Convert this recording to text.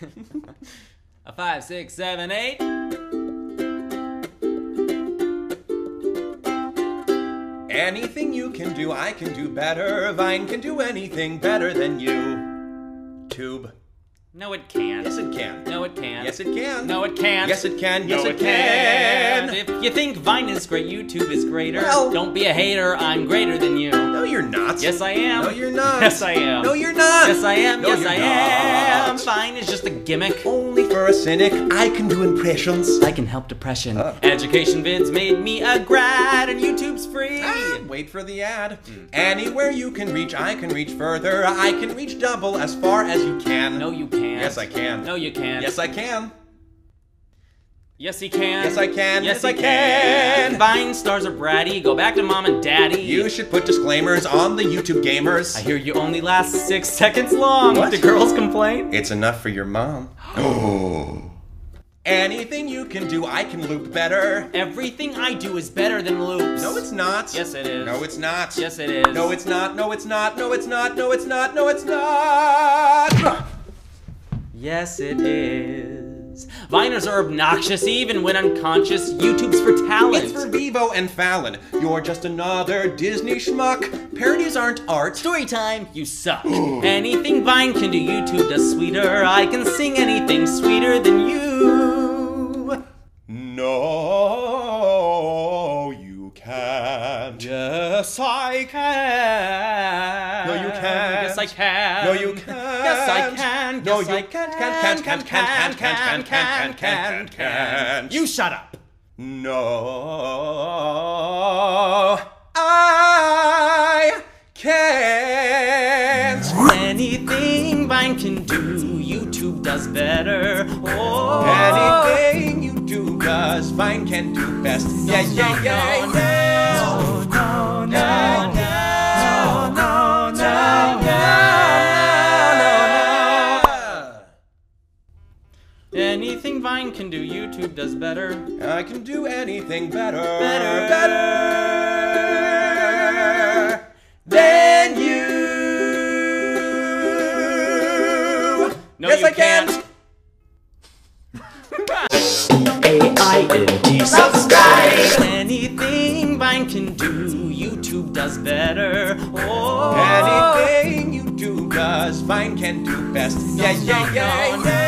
A 5, 6, 7, 8. Anything you can do, I can do better. Vine can do anything better than you. Tube. No, it can't. Yes, it can. No, it can't. Yes, it can. No, it can't. Yes, it can. No, Yes, it can. If you think Vine is great, YouTube is greater. Well- Don't be a hater. I'm greater than you. No, you're not. Yes, I am. No, you're not. Yes, I am. No, you're not. Yes, I am. No, Yes, you're I am. not. Vine is just a gimmick. Only for a cynic, I can do impressions. I can help depression. Education vids made me a grad, and YouTube's free. Wait for the ad. Anywhere you can reach, I can reach further. I can reach double as far as you can. No, you can't. Yes, I can. No, you can't. Yes, I can. Yes, he can. Yes, I can. Yes, Yes, I he can. Vine stars are bratty. Go back to mom and daddy. You should put disclaimers on the YouTube gamers. I hear you only last 6 seconds long. What? Do girls complain? It's enough for your mom. Oh. Anything you can do, I can loop better. Everything I do is better than loops. No, it's not. Yes, it is. No, it's not. Yes, it is. No, it's not. No, it's not. No, it's not. No, it's not. No, it's not. Yes, it is. Viners are obnoxious even when unconscious. YouTube's for talent. It's for Vivo and Fallon. You're just another Disney schmuck. Parodies aren't art. Story time, you suck. Anything Vine can do, YouTube does sweeter. I can sing anything sweeter than you. No, you can't. Yes, I can. No, you can't. Yes, I can. No, you can't. Yes, I can. No, Yes, you I can't. You shut up. No, I can't. Anything Vine can do, YouTube does better. Oh. Anything you do does Vine can do best. Yeah, yeah, yeah, yeah. No, no, no, no, no, no, no. Anything Vine can do, YouTube does better. I can do anything better. Better. Better than you. No, yes, you I can. can't. AIND subscribe. Anything Vine can do, YouTube does better. Oh. Anything you do does Vine can do best. Yeah, yeah, yeah, yeah.